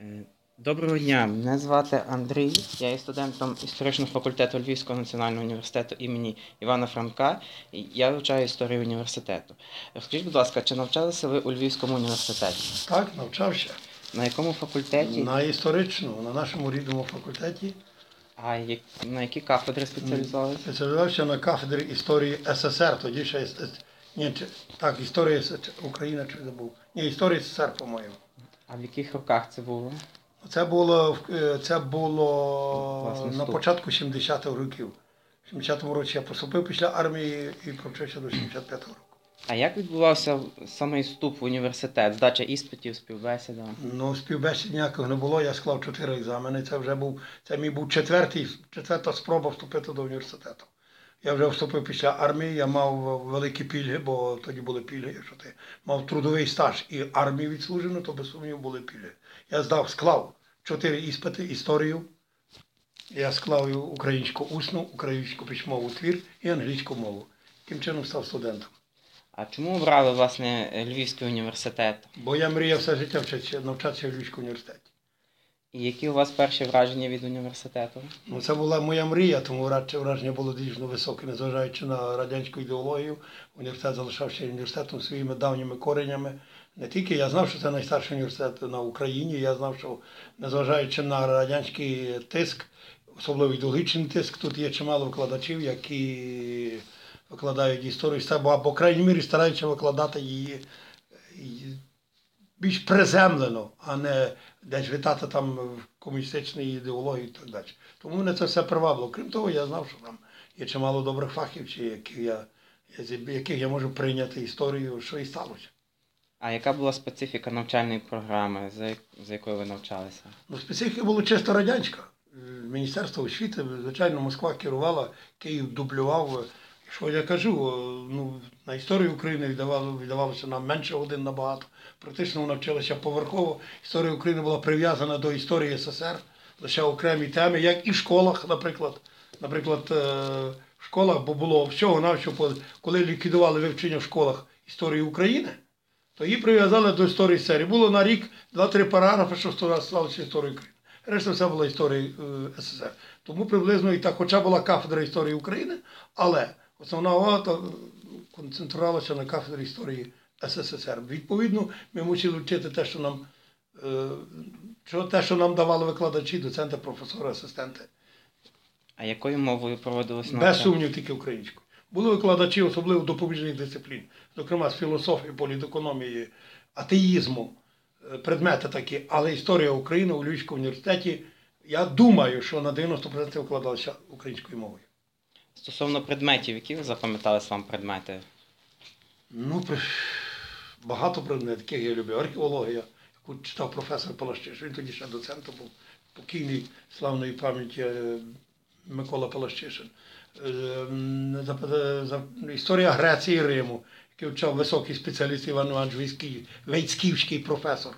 Е, Доброго дня, мене звати Андрій, я є студентом історичного факультету Львівського національного університету імені Івана Франка. І я вивчаю історію університету. Розкажіть, будь ласка, чи навчалися ви у Львівському університеті? Так, навчався. На якому факультеті? На історичному, на нашому рідному факультеті. А на які кафедри спеціалізувалися? Спеціалізувався на кафедрі історії СССР. Тоді ще так, історія України чи забув. Ні, історія СССР, по-моєму. А в яких роках це було? Це було Власне, на вступ. початку 70-х років. В 70-му році я поступив після армії і провчився до 75-го року. А як відбувався самий вступ в університет? Здача іспитів, співбесіда? Ну, співбесід ніякого не було, я склав 4 екзамени. Це мій був четверта спроба вступити до університету. Я вже вступив після армії, я мав великі пільги, бо тоді були пільги, якщо ти мав трудовий стаж і армію відслужену, то без сумніву були пільги. Я склав 4 іспити, історію, я склав українську усну, українську письмову твір і англійську мову. Таким чином став студентом. А чому обрали, власне, Львівський університет? Бо я мріяв все життя навчатися в Львівському університеті. І які у вас перші враження від університету? Ну, це була моя мрія, тому враження було дійсно високе, незважаючи на радянську ідеологію. Університет залишався університетом своїми давніми коренями. Не тільки я знав, що це найстарший університет на Україні, я знав, що незважаючи на радянський тиск, особливо ідеологічний тиск, тут є чимало викладачів, які викладають історію, або, по крайній мірі, стараються викладати її більш приземлено, а не десь вітати там в комуністичній ідеології і так далі. Тому мене це все привабило. Крім того, я знав, що там є чимало добрих фахівців, яких я можу прийняти історію, що і сталося. А яка була специфіка навчальної програми, за якою ви навчалися? Ну, специфіка була чисто радянська. Міністерство освіти, звичайно, Москва керувала, Київ дублював. Що я кажу, ну, на історію України віддавалося нам менше годин набагато. Практично вона вчилася поверхово. Історія України була прив'язана до історії СССР, лише окремі теми, як і в школах, наприклад. Наприклад, в школах, бо було всього-навсього, коли ліквідували вивчення в школах історії України, то її прив'язали до історії СССР. Було на рік 2-3 параграфи, що стосувалося історії України. Решта все була історія СССР. Тому приблизно і так, хоча була кафедра історії України, але основна увага концентрувалася на кафедрі історії СССР. Відповідно, ми мусили вчити те, що нам давали викладачі, доценти, професори, асистенти. А якою мовою проводилось навчання? Без сумнів, тільки українською. Були викладачі, особливо допоміжних дисциплін, зокрема з філософії, політекономії, атеїзму, предмети такі, але історія України у Львівському університеті, я думаю, що на 90% викладалася українською мовою. Стосовно предметів, які ви запам'ятали вам предмети? Ну, багато предметів, яких я люблю. Археологія, яку читав професор Палащишин, він тоді ще доцентом був, покійний славної пам'яті Микола Палащишин. Історія Греції і Риму, який вчав високий спеціаліст Іван Іванович Войцьківський професор.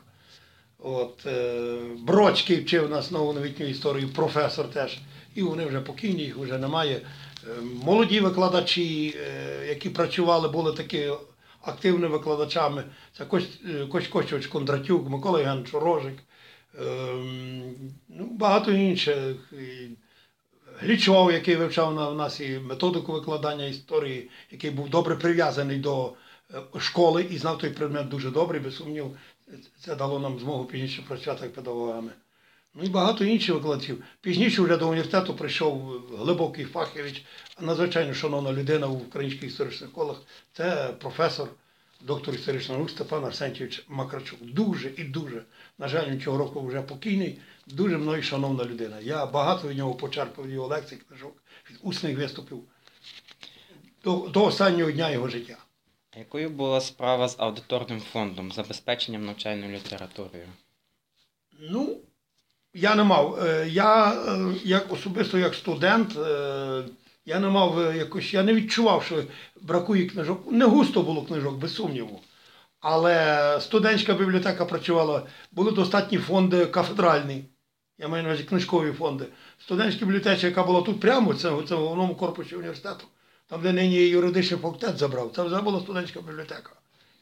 Бродський вчив нас нову-новітню історію, професор теж. І вони вже покійні, їх вже немає. Молоді викладачі, які працювали, були такі активними викладачами. Це Кость Костьович Кондратюк, Микола Євгенович Рожик, багато інших. Глічов, який вивчав в нас і методику викладання історії, який був добре прив'язаний до школи і знав той предмет дуже добре, без сумнів, це дало нам змогу пізніше працювати як педагогами. Ну і багато інших викладачів. Пізніше вже до університету прийшов глибокий фахівець, надзвичайно шановна людина в українських історичних колах. Це професор, доктор історичних наук Степан Арсентійович Макрачук. Дуже і дуже, на жаль, він цього року вже покійний, дуже мною шановна людина. Я багато від нього почерпав його лекцій, книжок, від усних виступів до останнього дня його життя. А якою була справа з аудиторним фондом, забезпеченням навчальною літературою? Ну, я не мав. Я особисто як студент, я не мав я не відчував, що бракує книжок. Не густо було книжок, без сумніву. Але студентська бібліотека працювала, були достатні фонди кафедральні, я маю на увазі книжкові фонди. Студентська бібліотека, яка була тут прямо, це в головному корпусі університету, там, де нині юридичний факультет забрав, це вже була студентська бібліотека.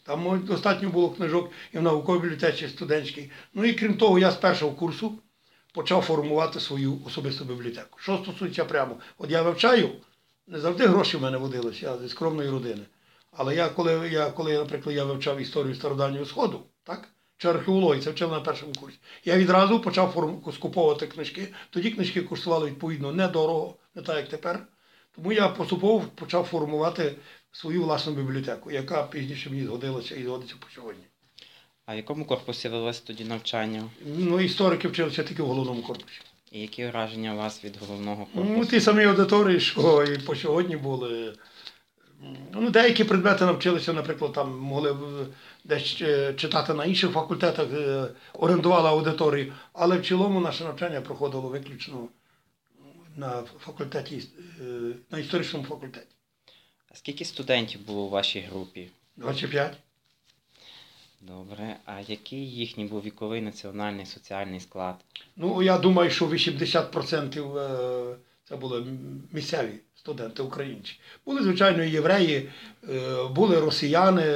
Там достатньо було книжок і в науковій бібліотеці студентській. Ну і крім того, я з першого курсу почав формувати свою особисту бібліотеку. Що стосується прямо, от я вивчаю, не завжди гроші в мене водилися, я зі скромної родини. Але коли, наприклад, я вивчав історію Стародавнього Сходу, так? Чи археологію, це вчив на першому курсі, я відразу почав скуповувати книжки. Тоді книжки коштували, відповідно, недорого, не так, як тепер. Тому я поступово почав формувати свою власну бібліотеку, яка пізніше мені згодилася і згодиться по сьогодні. А в якому корпусі велося тоді навчання? Ну, історики вчилися тільки в головному корпусі. І які враження у вас від головного Ну, корпусу? ті самі аудиторії, що і по сьогодні були. Ну, деякі предмети навчилися, наприклад, там могли десь читати на інших факультетах, орендували аудиторію, але в цілому наше навчання проходило виключно на факультеті, на історичному факультеті. А скільки студентів було у вашій групі? 25. Добре. А який їхній був віковий, національний, соціальний склад? Ну, я думаю, що 80% це були місцеві студенти українці. Були, звичайно, і євреї, були росіяни,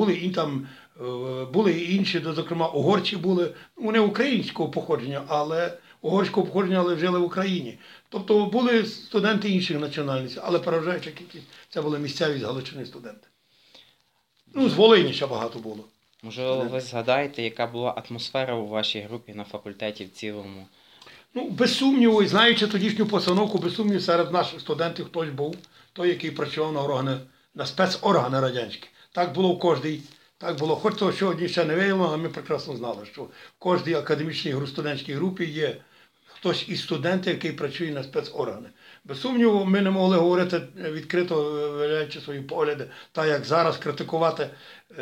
були і інші, зокрема, угорці були. Вони українського походження, але жили в Україні. Тобто були студенти інших національностей, але переважаюча кількість це були місцеві з Галичини студенти. Ну, з Волині ще багато було. Можливо, ви згадаєте, яка була атмосфера у вашій групі на факультеті в цілому? Ну, без сумніву, і знаючи тодішню постановку, без сумніву, серед наших студентів хтось був, той, який працював на спецоргани радянські. Так було в кожній, так було, хоч того сьогодні ще не виявлено, але ми прекрасно знали, що в кожній академічній студентській групі є хтось із студентів, який працює на спецоргани. Без сумніву, ми не могли говорити відкрито, виявляючи свої погляди, так як зараз критикувати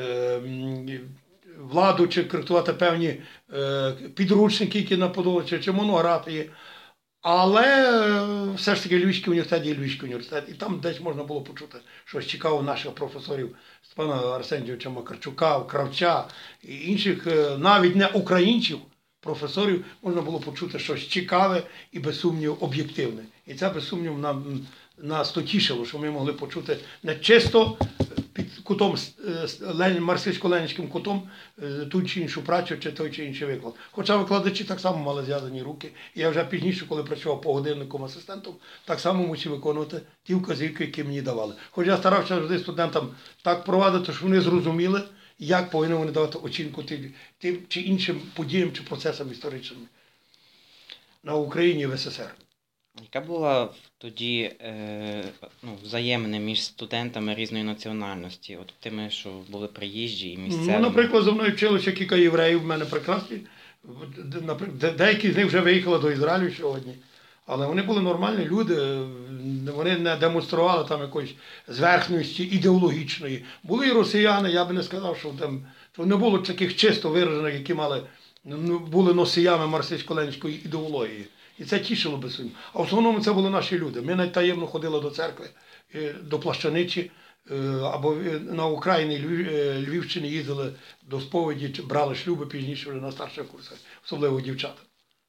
владу, чи критикувати певні підручники, які наподобаються, чи монографії. Але все ж таки Львівський університет є Львівський університет. І там десь можна було почути щось цікаве наших професорів Степана Арсенійовича Макарчука, Кравча і інших, навіть не українців, професорів, можна було почути щось цікаве і, без сумніву, об'єктивне. І це, без сумніву, нас то тішило, що ми могли почути не чисто під кутом, марксистсько-ленінським кутом, ту чи іншу працю, чи той чи інший виклад. Хоча викладачі так само мали зв'язані руки. І я вже пізніше, коли працював погодинником асистентом, так само мусив виконувати ті вказівки, які мені давали. Хоч я старався завжди студентам так провадити, щоб вони зрозуміли, як повинні вони давати оцінку тим чи іншим подіям чи процесам історичним на Україні і в СССР. Яка була тоді взаємина між студентами різної національності? От тими, що були приїжджі і місцеві? Ну, наприклад, зі мною вчилося кілька євреїв, в мене прекрасні. Деякі з них вже виїхали до Ізраїлю сьогодні. Але вони були нормальні люди, вони не демонстрували там якоїсь зверхності ідеологічної. Були і росіяни, я би не сказав, що не було таких чисто виражених, які були носіями марксистсько-ленінської ідеології. І це тішило би сумнів. А в основному це були наші люди. Ми навіть таємно ходили до церкви, до Плащаничі, або на Україні, Львівщині їздили до сповіді, брали шлюби пізніше вже на старших курсах, особливо дівчата.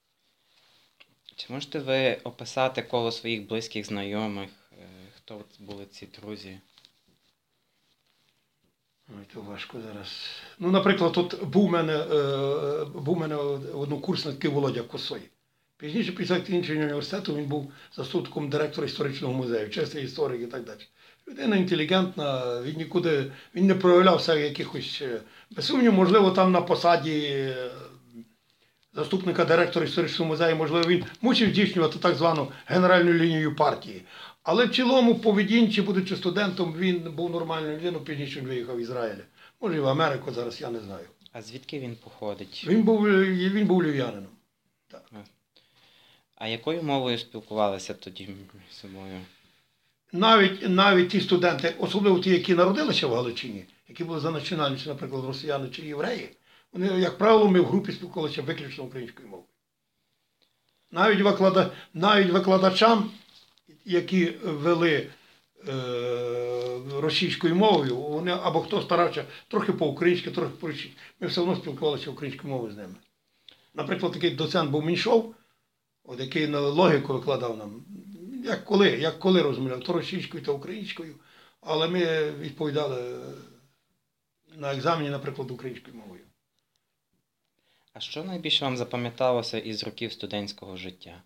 Чи можете ви описати коло своїх близьких знайомих, хто були ці друзі? Ой, то важко зараз. Ну, наприклад, тут був у мене однокурсник такий Володя Косой. Пізніше, після закінчення університету, він був заступником директора історичного музею, чесний історик і так далі. Людина інтелігентна, він не проявлявся якихось, без сумніву, можливо, там на посаді заступника директора історичного музею, можливо, він мусив здійснювати так звану генеральну лінію партії. Але в цілому поведінці, будучи студентом, він був нормальною людиною, пізніше він виїхав в Ізраїль. Може і в Америку, зараз я не знаю. А звідки він походить? Він був львів'янином. Так. А якою мовою спілкувалися тоді між собою? Навіть ті студенти, особливо ті, які народилися в Галичині, які були за національністю, наприклад, росіяни чи євреї, вони, як правило, ми в групі спілкувалися виключно українською мовою. Навіть викладачам, які вели російською мовою, вони або хто старався трохи по-українськи, трохи по-російськи, ми все одно спілкувалися українською мовою з ними. Наприклад, такий доцент був Меньшов, який логіку викладав нам, як коли розмовляв, то російською, то українською, але ми відповідали на екзамені, наприклад, українською мовою. А що найбільше вам запам'яталося із років студентського життя?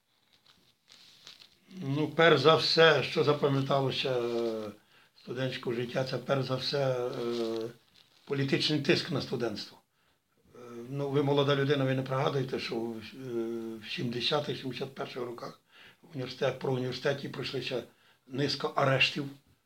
Ну, перш за все, що запам'яталося студентського життя, це перш за все політичний тиск на студентство. Ну, ви молода людина, ви не пригадуєте, що в 70-х-71-х роках про університеті пройшлися низка арештів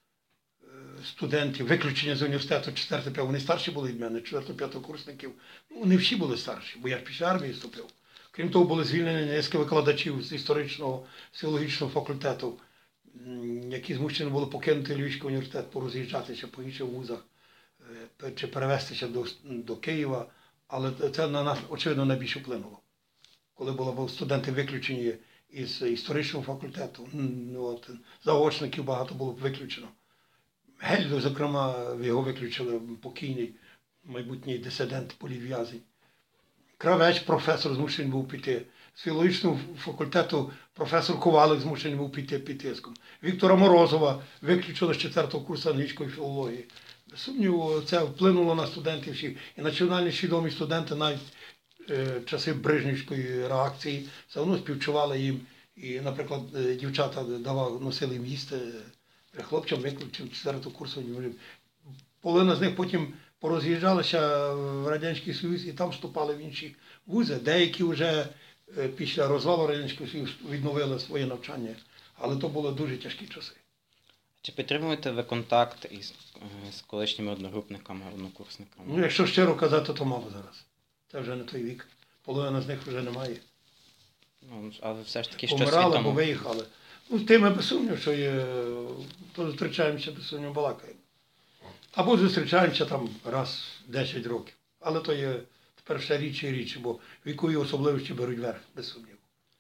студентів, виключення з університету 4-5, вони старші були від мене, 4-5 курсників. Ну, не всі були старші, бо я ж після армії вступив. Крім того, були звільнені низка викладачів з історичного, філологічного факультету, які змушені були покинути Львівський університет, пороз'їжджатися по інших вузах, чи перевестися до Києва. Але це на нас, очевидно, найбільше вплинуло. Коли були студенти виключені із історичного факультету, заочників багато було виключено. Гельду, зокрема, його виключили, покійний майбутній дисидент, політв'язень. Кравець, професор, змушений був піти. З філологічного факультету професор Ковалик змушений був піти під тиском. Віктора Морозова виключили з 4-го курсу англійської філології. Без сумніву, це вплинуло на студентів всіх. І національні свідомі студенти навіть часи Брежнівської реакції все одно співчували їм. І, наприклад, дівчата носили їм їсти, хлопцям виключили 4-го курсу. Половина з них потім пороз'їжджалися в Радянський Союз і там вступали в інші вузи. Деякі вже після розвалу Радянського Союзу відновили своє навчання. Але то були дуже тяжкі часи. Чи підтримуєте ви контакт з колишніми одногрупниками, однокурсниками? Ну, якщо щиро казати, то мало зараз. Це вже не той вік. Половина з них вже немає. Ну, але все ж таки щось Помирали відомо. або виїхали. Ну, з тими без сумнів, що є, то зустрічаємося, без сумнів балакаємо. Або зустрічаємося там раз в 10 років. Але то є тепер все рідше і рідше, бо вікові особливості беруть верх, без сумніву.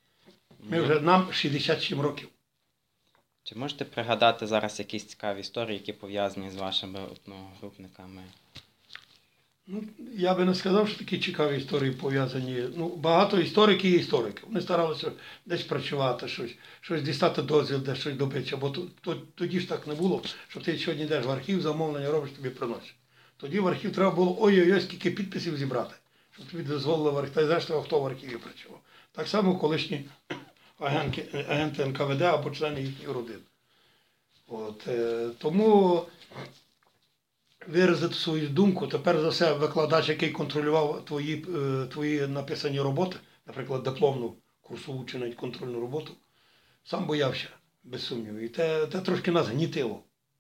Нам 67 років. Чи можете пригадати зараз якісь цікаві історії, які пов'язані з вашими одногрупниками? Ну, я би не сказав, що такі цікаві історії пов'язані. Ну, багато істориків є історики. Вони старалися десь працювати, щось дістати дозвіл, десь щось добитися. Бо тоді ж так не було, що ти сьогодні йдеш в архів, замовлення робиш, тобі приносять. Тоді в архів треба було ой-ой-ой, скільки підписів зібрати, щоб тобі дозволили в архів. Та й зрештою, хто в архіві працював. Так само колишні агенти НКВД або члени їхніх родин. Тому виразити свою думку, тепер за все викладач, який контролював твої написані роботи, наприклад, дипломну, курсову чи навіть контрольну роботу, сам боявся, без сумніву. І те трошки нас гнітило.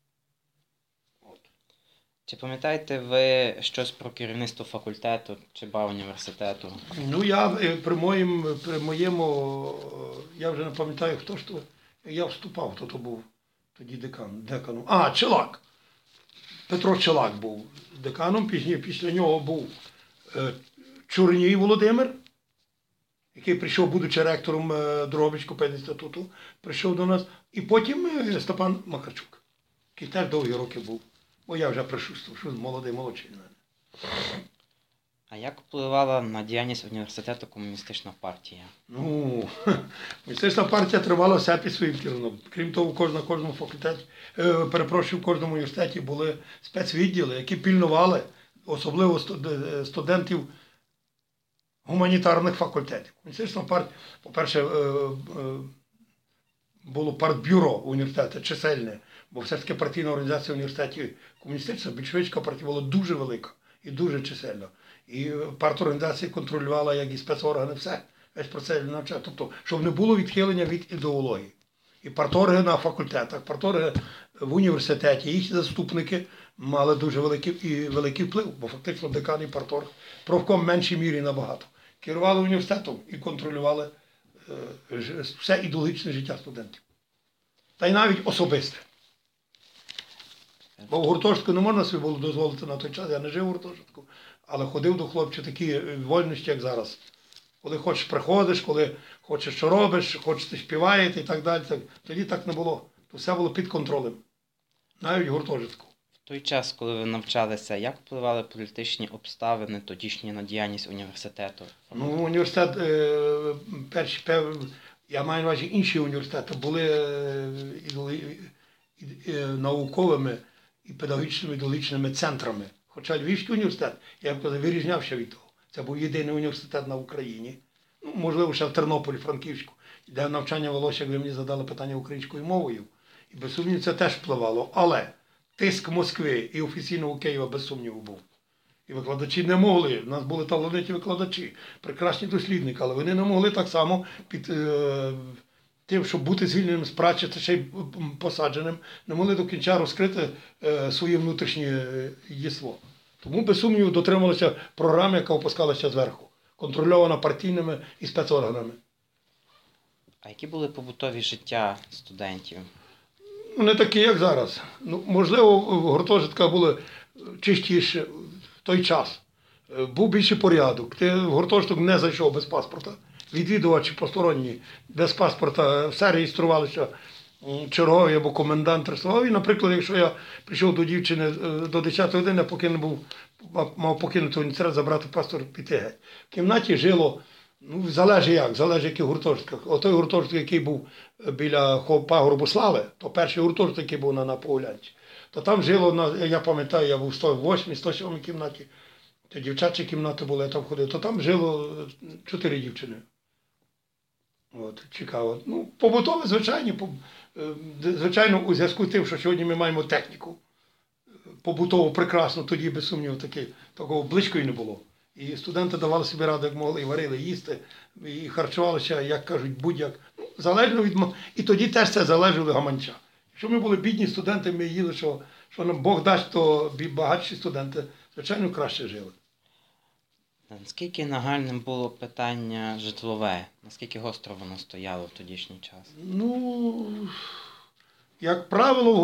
Чи пам'ятаєте ви щось про керівництво факультету чи університету? Ну, я при моєму, я вже не пам'ятаю, хто ж то, я вступав, хто то був тоді деканом. Челак. Петро Челак був деканом, після нього був Чорній Володимир, який прийшов, будучи ректором Дрогобицького педінституту, прийшов до нас. І потім Степан Макарчук, який теж довгі роки був. Бо я вже пришустив, що молодший від мене. А як впливала на діяльність університету комуністична партія? Ну, комуністична партія тривала все під своїм керівником. Крім того, в кожному факультеті, в кожному університеті були спецвідділи, які пільнували, особливо студентів гуманітарних факультетів. Комуністична партія, по-перше, було партбюро університету, чисельне, бо все ж таки партійна організація університетів комуністична, більшовицька партія була дуже велика і дуже чисельна. І парторганізація контролювала, як і спецоргани, все. Весь процес навчання. Тобто, щоб не було відхилення від ідеології. І парторги на факультетах, парторги в університеті, їхні заступники мали дуже великий вплив, бо фактично декан і парторг, профком в меншій мірі набагато. Керували університетом і контролювали все ідеологічне життя студентів. Та й навіть особисте. Бо в гуртожитку не можна собі було дозволити на той час, я не жив у гуртожитку, але ходив до хлопців такі вольності, як зараз. Коли хочеш приходиш, коли хочеш що робиш, хочете співаєте і так далі. Тоді так не було. То все було під контролем. Навіть в гуртожитку. В той час, коли ви навчалися, як впливали політичні обставини тодішні на діяльність університету? Ну, університет, я маю на увазі інші університети, були науковими і педагогічними ідеологічними центрами. Хоча Львівський університет, я б казав, вирізнявся від того. Це був єдиний університет на Україні, ну, можливо, ще в Тернополі, Франківську, де навчання велося, як ви мені задали питання українською мовою. І без сумніву це теж впливало. Але тиск Москви і офіційного Києва без сумніву був. І викладачі не могли. У нас були талановиті викладачі, прекрасні дослідники, але вони не могли так само під тим, щоб бути звільненим з праці та ще й посадженим, не могли до кінця розкрити своє внутрішнє єство. Тому, без сумніву, дотрималися програми, яка опускалася зверху, контрольована партійними і спецорганами. А які були побутові життя студентів? Ну, не такі, як зараз. Ну, можливо, в гуртожитках були чистіші в той час. Був більший порядок. Ти в гуртожиток не зайшов без паспорта. Відвідувачі посторонні без паспорта все реєструвалися черговий або комендант реєстрував. І, наприклад, якщо я прийшов до дівчини до 10 години, поки не був, мав покинути університет, забрати паспорт, піти геть. В кімнаті жило, ну, залежить який гуртожитках. Отой гуртожиток, який був біля пагорбу Слави, то перший гуртожиток, який був на Погулянці, то там жило, я пам'ятаю, я був в 108, 107 кімнаті, то дівчачі кімнати були, я там ходив, то там жило 4 дівчини. От, цікаво. Ну, побутове, звичайно, у зв'язку з тим, що сьогодні ми маємо техніку. Побутово прекрасно, тоді, без сумніву, такого близько і не було. І студенти давали собі раду, як могли, і варили, їсти, і харчувалися, як кажуть, будь-як. Ну, залежно від... І тоді теж це залежало від гаманця. Якщо ми були бідні студенти, ми їли, що нам Бог дасть, то багатші студенти, звичайно, краще жили. Наскільки нагальним було питання житлове? Наскільки гостро воно стояло в тодішній час? Ну, як правило, в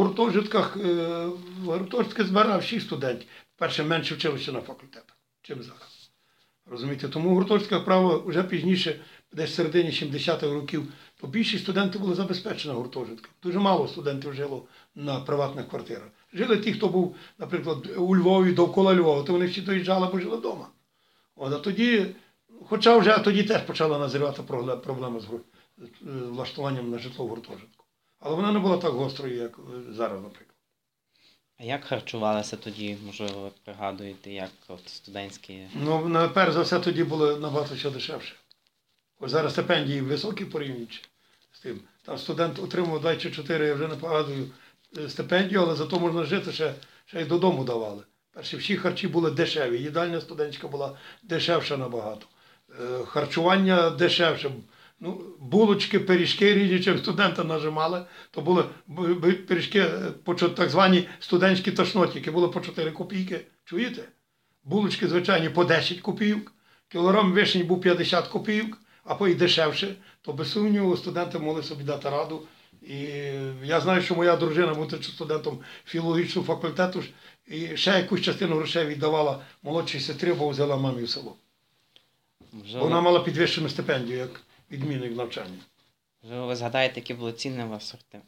гуртожитки збирав 6 студентів. Перше, менше вчилися на факультетах, чим зараз. Розумієте? Тому в гуртожитках, як правило, вже пізніше, десь в середині 70-х років, то більшість студентів були забезпечені гуртожитками. Дуже мало студентів жило на приватних квартирах. Жили ті, хто був, наприклад, у Львові, довкола Львова, то вони всі доїжджали або жили вдома. От, а тоді, хоча вже тоді теж почала назрівати проблема з влаштуванням на житло в гуртожитку. Але вона не була так гострою, як зараз, наприклад. А як харчувалися тоді, можливо, ви пригадуєте, як от студентські? Ну, перш за все, тоді було набагато що дешевше. Ось зараз стипендії високі порівнюючи з тим. Там студент отримував 2 чи 4, я вже не пригадую, стипендію, але зато можна жити, ще й додому давали. Перші всі харчі були дешеві. Їдальня студентська була дешевша набагато. Харчування дешевше. Ну, булочки, пиріжки різні, чим студенти нажимали, то були пиріжки, так звані студентські тошнотики, були по 4 копійки. Чуєте? Булочки, звичайні, по 10 копійок. Кілограм вишні був 50 копійок, а по й дешевше. То без сумніву студенти могли собі дати раду. І я знаю, що моя дружина, будучи студентом філологічного факультету, і ще якусь частину грошей віддавала молодшій сестрі, бо взяла мамі в село. Вона мала підвищену стипендію, як відмінник в навчанні. Можливо, ви згадаєте, які були ціни у вас сорти?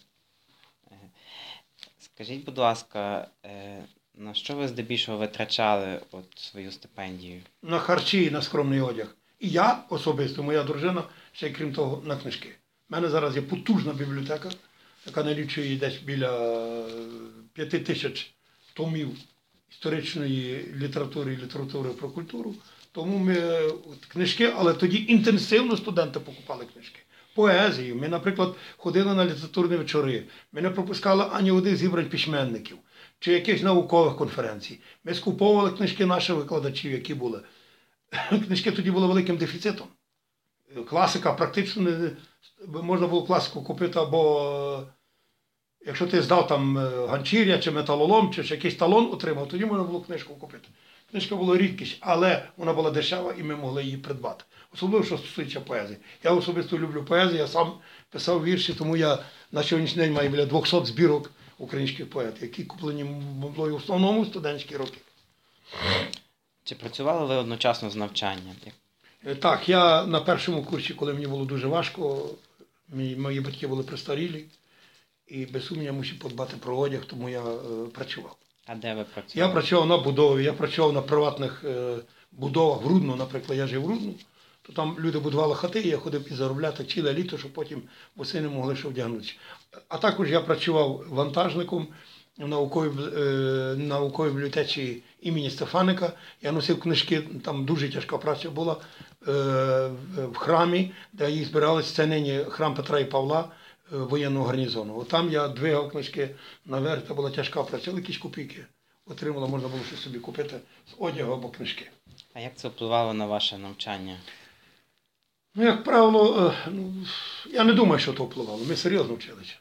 Скажіть, будь ласка, на що ви здебільшого витрачали свою стипендію? На харчі і на скромний одяг. І я особисто, моя дружина, ще й крім того, на книжки. У мене зараз є потужна бібліотека, яка налічує десь біля 5000 томів історичної літератури і літератури про культуру. Тому ми книжки, але тоді інтенсивно студенти покупали книжки. Поезію. Ми, наприклад, ходили на літературні вечори. Ми не пропускали ані одних зібрань письменників чи якихось наукових конференцій. Ми скуповували книжки наших викладачів, які були. Книжки тоді були великим дефіцитом. Класика практично не можна було класику купити, або якщо ти здав там ганчір'я, чи металолом, чи якийсь талон отримав, тоді можна було книжку купити. Книжка була рідкість, але вона була дешева і ми могли її придбати. Особливо, що стосується поезії. Я особисто люблю поезію, я сам писав вірші, тому я на сьогоднішній день маю біля 200 збірок українських поетів, які куплені мною в основному в студентські роки. Чи працювали ви одночасно з навчанням? Так, я на першому курсі, коли мені було дуже важко, мої батьки були престарілі, і без сумніву я мусив подбати про одяг, тому я працював. А де ви працювали? Я працював на будові, я працював на приватних будовах в Рудно, наприклад, я жив в Рудно, то там люди будували хати, і я ходив і заробляти ціле літо, щоб потім восени могли що вдягнутися. А також я працював вантажником в науковій бібліотеці імені Стефаника. Я носив книжки, там дуже тяжка праця була в храмі, де їх збиралися. Це нині храм Петра і Павла воєнного гарнізону. От там я двигав книжки наверх, це була тяжка праця, але якісь копійки отримала, можна було щось собі купити з одягу або книжки. А як це впливало на ваше навчання? Ну, як правило, я не думаю, що то впливало. Ми серйозно вчилися.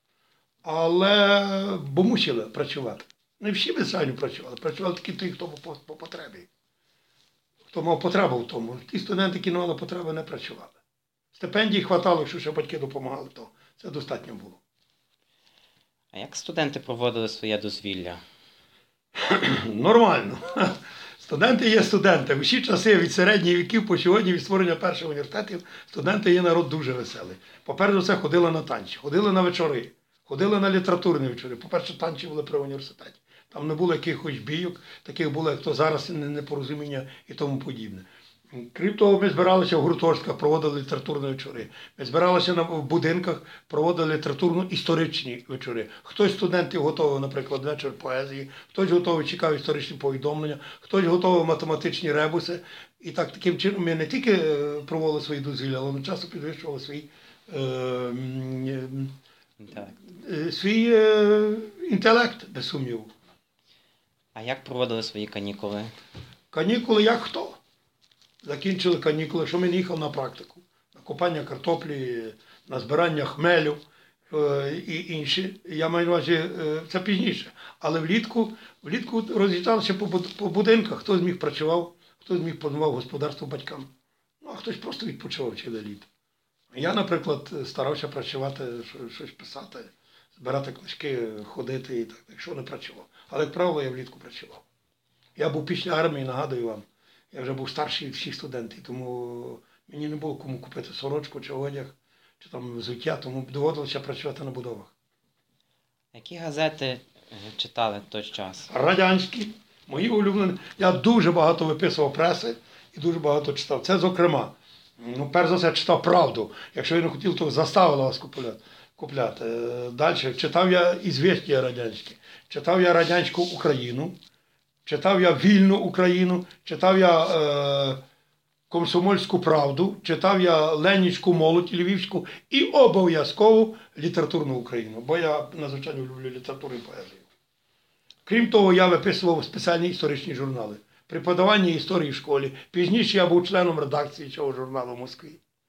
Але бо мусили працювати. Не всі звичайно працювали. Працювали тільки ті, хто по потребі. Хто мав потребу в тому. Ті студенти, які не мали потреби, не працювали. Стипендій хватало, якщо ще батьки допомагали, то це достатньо було. А як студенти проводили своє дозвілля? Нормально. Студенти є студенти. Усі часи від середніх віків по сьогодні, від створення перших університетів, студенти є народ дуже веселий. По-перше, все ходили на танці, ходили на вечори, ходили на літературні вечори. По-перше, танці були при університеті. Там не було якихось бійок, таких було, як то зараз, непорозуміння і тому подібне. Крім того, ми збиралися в гуртожитках, проводили літературні вечори. Ми збиралися в будинках, проводили літературно-історичні вечори. Хтось з студентів готовий, наприклад, вечір поезії, хтось готовий чекав історичні повідомлення, хтось готовий математичні ребуси. І так, таким чином ми не тільки проводили свої дозвілля, але ми часто підвищували свій інтелект, без сумніву. А як проводили свої канікули? Канікули як хто? Закінчили канікули, що ми не їхали на практику. На копання картоплі, на збирання хмелю і інші. Я маю на увазі, це пізніше. Але влітку роз'їжджалися по будинках. Хтось з них працював, хтось з них планував господарство батькам. Ну, а хтось просто відпочивав ціле літо. Я, наприклад, старався працювати, щось писати, збирати книжки, ходити і так, якщо не працював. Але, як правило, я влітку працював. Я був після армії, нагадую вам. Я вже був старший від всіх студентів, тому мені не було кому купити сорочку чи одяг, чи там взуття, тому доводилося працювати на будовах. Які газети читали в той час? Радянські, мої улюблені. Я дуже багато виписував преси і дуже багато читав. Це зокрема. Перш за все, читав «Правду». Якщо я не хотів, то заставили вас купляти. Далі читав я «Ізвістія» радянські, читав я радянську Україну. Читав я «Вільну Україну», читав я «Комсомольську правду», читав я «Ленінську молодь» львівську і обов'язково літературну Україну, бо я надзвичайно люблю літературу і поезію. Крім того, я виписував спеціальні історичні журнали. Преподавання історії в школі. Пізніше я був членом редакції цього журналу в Москві.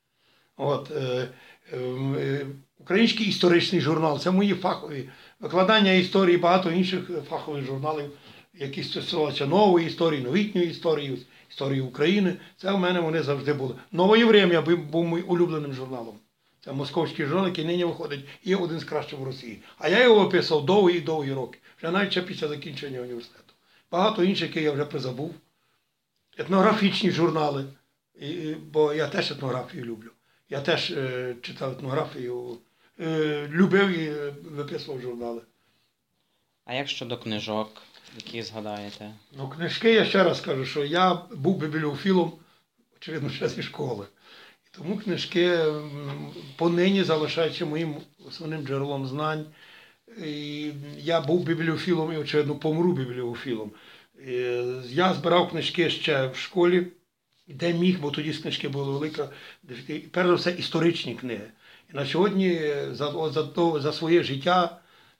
Український історичний журнал – це мої фахові. Викладання історії, багато інших фахових журналів, які стосувалися нової історії, новітньої історії, історії України. Це в мене вони завжди були. «Нове время» був моїм улюбленим журналом. Це московський журнал, який нині виходить, і є один з кращих в Росії. А я його виписав довгі роки, вже навіть ще після закінчення університету. Багато інших, які я вже призабув. Етнографічні журнали, бо я теж етнографію люблю. Я теж читав етнографію, любив і виписував журнали. А як щодо книжок, які згадаєте? Книжки, я ще раз кажу, що я був бібліофілом, очевидно, ще зі школи. І тому книжки понині залишаються моїм основним джерелом знань. І я був бібліофілом і, очевидно, помру бібліофілом. Я збирав книжки ще в школі, де міг, бо тоді книжки були велика. Перш за все, історичні книги. І на сьогодні за своє життя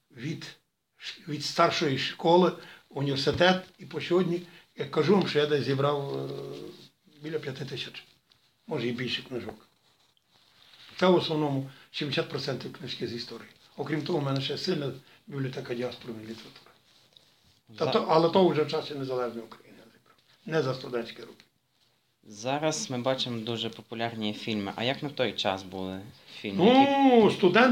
від старшої школи, університет і по сьогодні, як кажу вам, що я десь зібрав біля 5000, може і більше книжок. Це в основному 70% книжки з історії. Окрім того, в мене ще сильна бібліотека діаспорної літератури. Але то вже в часі незалежної України я зібрав. Не за студентські роки. Зараз ми бачимо дуже популярні фільми. А як на той час були фільми?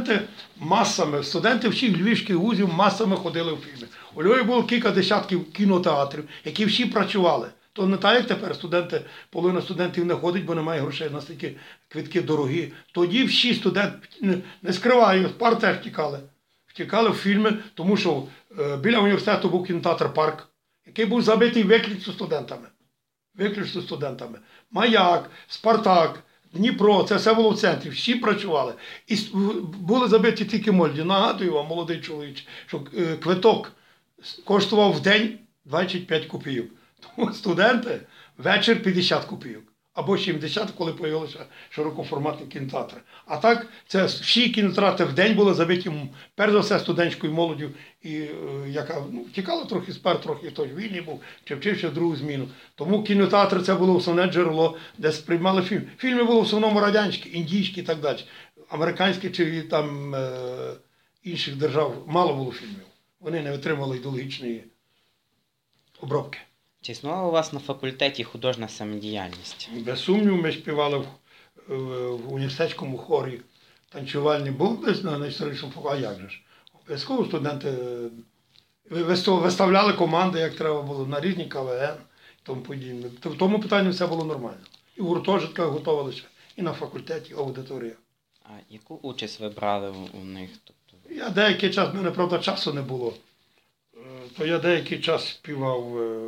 Студенти всіх львівських вузів масами ходили в фільми. У Львові було кілька десятків кінотеатрів, які всі працювали. То не так, як тепер половина студентів не ходить, бо немає грошей, настільки квитки дорогі. Тоді всі студенти, не скриваю, з пар теж втікали. Втікали в фільми, тому що біля університету був кінотеатр «Парк», який був забитий виключно студентами. Виключно студентами. «Маяк», «Спартак», Дніпро, це все було в центрі, всі працювали. І були забиті тільки молоді. Нагадую вам, молодий чоловік, що квиток коштував в день 25 копійок. Тому студенти вечір 50 копійок. Або 70, коли з'явилися широкоформатні кінотеатри. А так, це всі кінотеатри в день були забиті, перш за все, студентською молоддю, яка втікала трохи спер, трохи хтось вільний був, чи вчився в другу зміну. Тому кінотеатр це було основне джерело, де сприймали фільм. Фільми були в основному радянські, індійські і так далі. Американські чи там інших держав мало було фільмів. Вони не витримували ідеологічної обробки. Чи існувала у вас на факультеті художня самодіяльність? Без сумніву, ми співали в університетському хорі танцювальні був десь на історичному факультеті. А як же ж? Обов'язково студенти виставляли команди, як треба було, на різні КВН і тому подібне. В тому питанні все було нормально. І в гуртожитках готувалися, і на факультеті, аудиторія. А яку участь ви брали у них? Тобто... Я деякий час, в мене, правда, часу не було, то я деякий час співав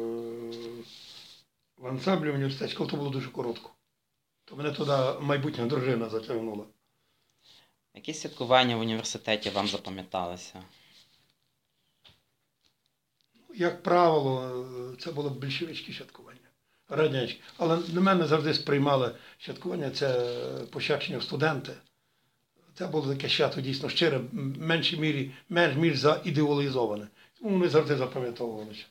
в ансамблі університетському, то було дуже коротко. То мене туди майбутня дружина затягнула. Які святкування в університеті вам запам'яталися? Як правило, це було більшовицькі святкування, радянські. Але на мене завжди сприймали святкування, це пощачення студенти. Це було таке свято дійсно щире, в меншій мірі, менш ніж заідеалізоване. Тому ми завжди запам'ятовувалися.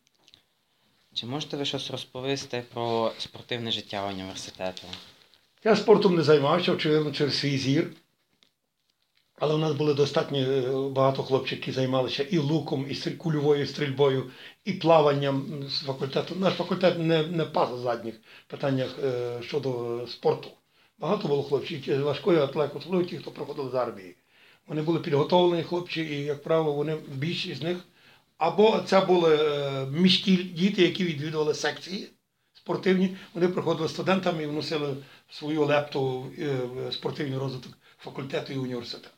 Чи можете ви щось розповісти про спортивне життя університету? Я спортом не займався, очевидно, через свій зір. Але у нас було достатньо багато хлопців, які займалися і луком, і кульовою стрільбою, і плаванням з факультету. Наш факультет не пас в задніх питаннях щодо спорту. Багато було хлопців, які з важкою атлетикою, особливо ті, хто приходили з армії. Вони були підготовлені хлопці, і, як правило, вони, більшість з них, або це були міські діти, які відвідували секції спортивні, вони приходили студентами і вносили свою лепту в спортивний розвиток факультету і університету.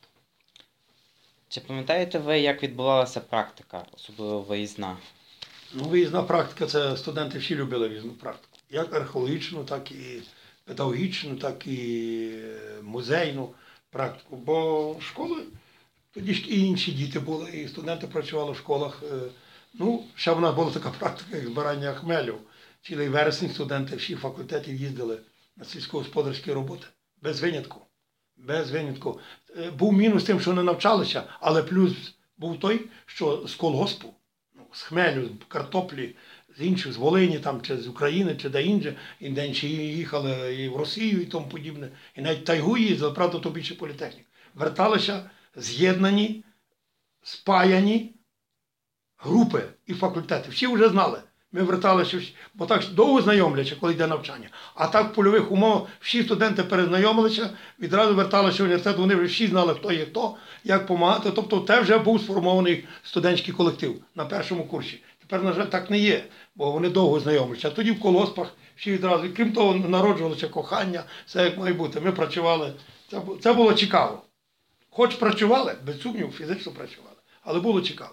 Чи пам'ятаєте ви, як відбувалася практика, особливо виїзна? Ну, виїзна практика, це студенти всі любили виїзну практику. Як археологічну, так і педагогічну, так і музейну практику. Бо школи, тоді ж і інші діти були, і студенти працювали в школах. Ну, ще в нас була така практика, як збирання хмелю. Цілий вересень студенти всіх факультетів їздили на сільськогосподарські роботи. Без винятку. Без винятку. Був мінус тим, що не навчалися, але плюс був той, що з колгоспу, з хмелю, з картоплі, з інших, з Волині, там, чи з України, чи де інше, інші їхали і в Росію і тому подібне. І навіть тайгу їздили, правда, то більше політехнік. Верталися з'єднані, спаяні групи і факультети. Всі вже знали. Ми верталися, бо так довго знайомляться, коли йде навчання. А так в польових умовах всі студенти перезнайомилися, відразу верталися в університет, вони вже всі знали, хто є хто, як допомагати. Тобто це вже був сформований студентський колектив на першому курсі. Тепер, на жаль, так не є, бо вони довго знайомилися. А тоді в колгоспах всі відразу, і крім того, народжувалося кохання, все як має бути. Ми працювали, це було цікаво. Хоч працювали, без сумніву, фізично працювали, але було цікаво.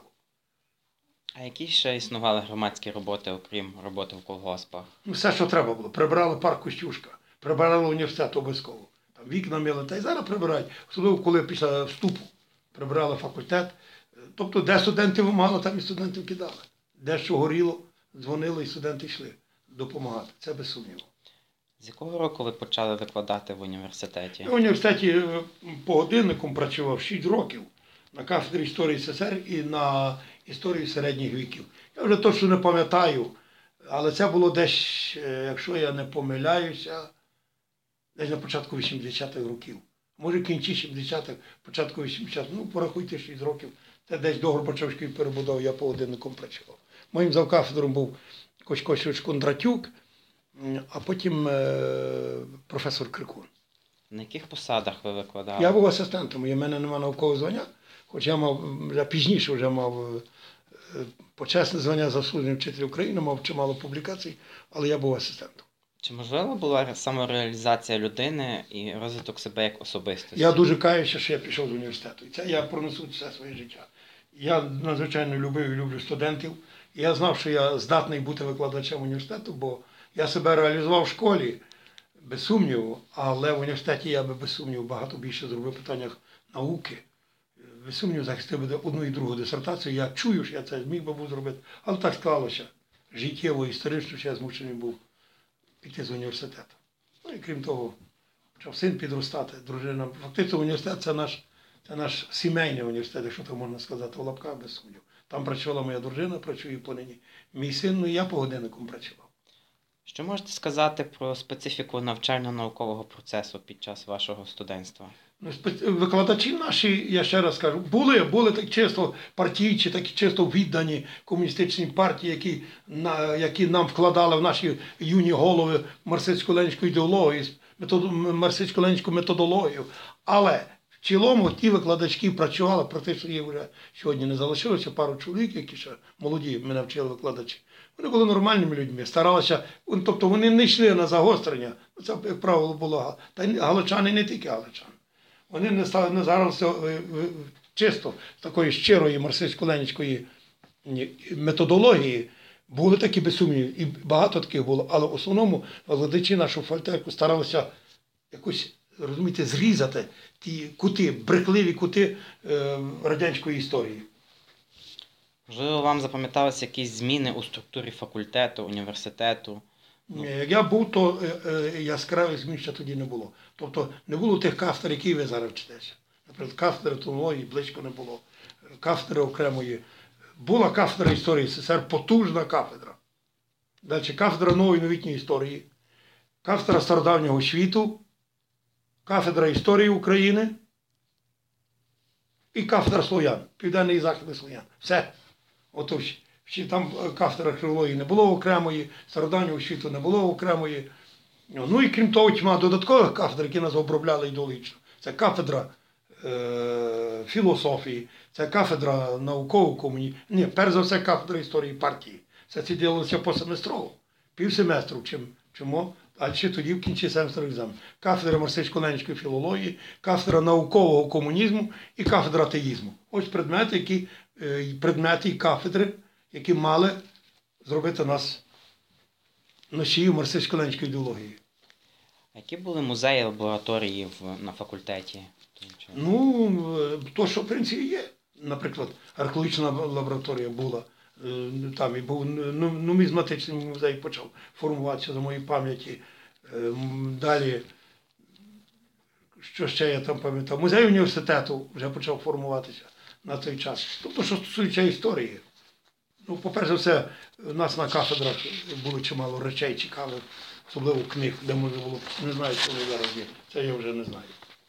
А які ще існували громадські роботи, окрім роботи в колгоспах? Все, що треба було. Прибирали парк Костюшка, прибирали університет обов'язково. Там вікна мили, та й зараз прибирають. Особливо, коли після вступу прибирали факультет. Тобто, де студентів мало, там і студентів кидали. Де що горіло, дзвонили і студенти йшли допомагати. Це без сумніву. З якого року ви почали викладати в університеті? Я в університеті по годинникам працював 6 років на кафедрі історії СССР і на історії середніх віків. Я вже точно не пам'ятаю, але це було десь, якщо я не помиляюся, десь на початку 80-х років. Може, в кінці 70-х, початку 80-х, ну, порахуйте 6 років. Це десь до Горбачовської перебудови я по годинникам працював. Моїм завкафедром був Косько Кондратюк, а потім професор Крикун. На яких посадах ви викладали? Я був асистентом, і в мене немає наукового звання, хоч я мав, я пізніше вже мав почесне звання заслужений вчитель України, мав чимало публікацій, але я був асистентом. Чи можливо була самореалізація людини і розвиток себе як особистості? Я дуже каюся, що я пішов з університету. І це я пронесу все своє життя. Я надзвичайно любив і люблю студентів. І я знав, що я здатний бути викладачем університету, бо я себе реалізував в школі, без сумніву, але в університеті я би без сумніву багато більше зробив в питаннях науки, без сумніву, захистив би одну і другу дисертацію. Я чую, що я це зміг би був зробити, але так склалося життєво, історично, що я змушений був піти з університету. Ну і крім того, почав син підростати, дружина. Фактично університет це наш сімейний університет, якщо так можна сказати, в лапках без сумніву. Там працювала моя дружина, працює понині мій син, ну і я по годинникам працював. Що можете сказати про специфіку навчально-наукового процесу під час вашого студентства? Ну, викладачі наші, я ще раз кажу, були так чисто партійці, такі чисто віддані комуністичній партії, які нам вкладали в наші юні голови марксистсько-ленінську ідеологію, марксистсько-ленінську методологію. Але в цілому ті викладачки працювали, практично їх вже сьогодні не залишилося, пару чоловік, які ще молоді мене вчили викладачі. Вони були нормальними людьми, старалися, тобто вони не йшли на загострення, це, як правило, було, та й галичани, не тільки галичани. Вони не старалися чисто з такої щирої марксистсько-ленінської методології. Були такі, без сумнівів, і багато таких було, але в основному викладачі нашого факультету старалися якось, розумієте, зрізати ті кути, брехливі кути радянської історії. Можливо, вам запам'яталися якісь зміни у структурі факультету, університету? Ні, як я був, то яскравих змін ще тоді не було. Тобто не було тих кафедр, які ви зараз вчитеся. Наприклад, кафедри етнології близько не було. Кафедри окремої. Була кафедра історії СССР, потужна кафедра. Далі кафедра нової новітньої історії, кафедра стародавнього світу, кафедра історії України і кафедра слов'ян, південний і західний слов'ян. Все. Отож, там кафедра археології не було окремої, стародавнього світу не було окремої. Ну і крім того, тьма додаткових кафедр, які нас обробляли ідеологічно. Це кафедра філософії, це кафедра наукової комунікації. Ні, перш за все, кафедра історії партії. Це ділилося посеместрово. Півсеместру вчимо, а ще тоді в кінці семестру екзамен. Кафедра марксистсько-ленінської філології, кафедра наукового комунізму і кафедра атеїзму. Ось предмети і кафедри, які мали зробити нас носіїв марксистсько-ленінської ідеології. А які були музеї, лабораторії на факультеті? Ну, то, що в принципі є. Наприклад, археологічна лабораторія була, там і був нумізматичний музей почав формуватися за моїй пам'яті. Далі, що ще я там пам'ятав, музей університету вже почав формуватися на той час. Тобто, що стосується історії. Ну, по-перше все, у нас на кафедрах було чимало речей цікавих, особливо книг, де можна було, не знаю, що вони зараз є. Це я вже не знаю.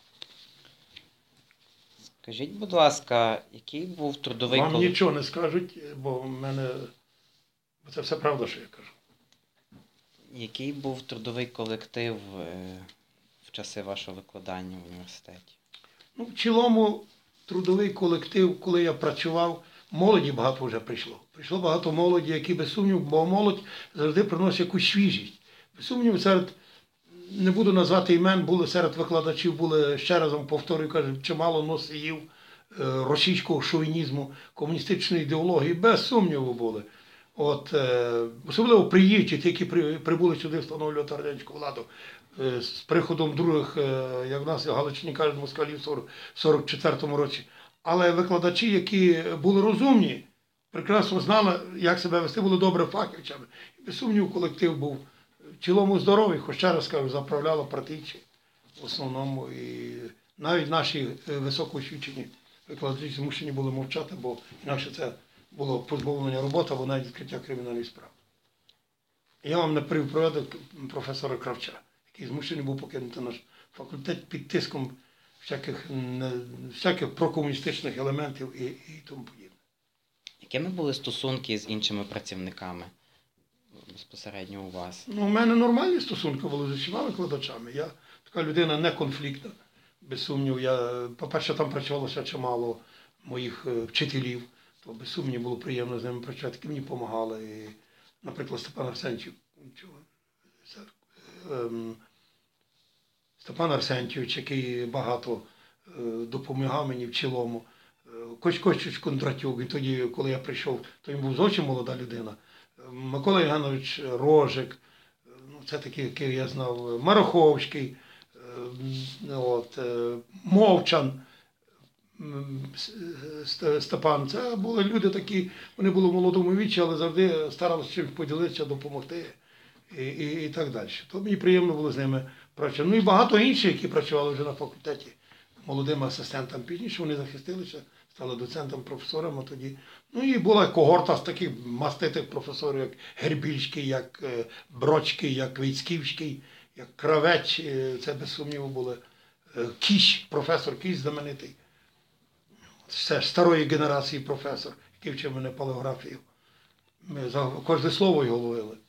Скажіть, будь ласка, який був трудовий Вам колектив? нічого не скажуть, бо це все правда, що я кажу. Який був трудовий колектив в часи вашого викладання в університеті? Ну, в цілому, трудовий колектив, коли я працював, молоді багато вже прийшло. Прийшло багато молоді, які без сумніву, бо молодь завжди приносить якусь свіжість. Без сумніву, не буду назвати імен, були серед викладачів, були, ще раз вам повторюю, кажу, чимало носіїв російського шовінізму, комуністичної ідеології, без сумніву були. Особливо приїжджі, ті, які прибули сюди встановлювати радянську владу, з приходом других, як в нас в Галичині кажуть, москалів в 44-му році. Але викладачі, які були розумні, прекрасно знали, як себе вести, були добре фахівцями. Без сумніву, колектив був в цілому здоровий, хоч ще раз кажу, заправляла партійці в основному. І навіть наші високоосвічені викладачі змушені були мовчати, бо інакше це було позбавлення роботи або навіть відкриття кримінальної справи. Я вам не привів професора Кравча, який змушений був покинути наш факультет під тиском всяких прокомуністичних елементів і тому подібне. Якими були стосунки з іншими працівниками безпосередньо у вас? Ну, у мене нормальні стосунки були з усіма викладачами. Я така людина не конфліктна, без сумніву. По-перше, там працювало ще чимало моїх вчителів, то без сумніву було приємно з ними працювати, які мені допомагали. І, наприклад, Степан Арсентьович, який багато допомагав мені в цілому. Костюк Кондратюк, і тоді, коли я прийшов, то він був зовсім молода людина. Микола Євгенович Рожик, це такий, який я знав, Мароховський, Мовчан, Степан. Це були люди такі, вони були в молодому віці, але завжди старалися чимось поділитися, допомогти і так далі. То мені приємно було з ними працювати. Ну і багато інших, які працювали вже на факультеті, молодими асистентами. Пізніше вони захистилися, стали доцентами, професорами тоді. Ну і була когорта з таких маститих професорів, як Гербільський, як Бродський, як Військівський, як Кравець, це без сумніву були. Кіщ, професор Кіщ знаменитий. Це старої генерації професор, який вчив мене палеографію. Ми за кожне слово його ловили.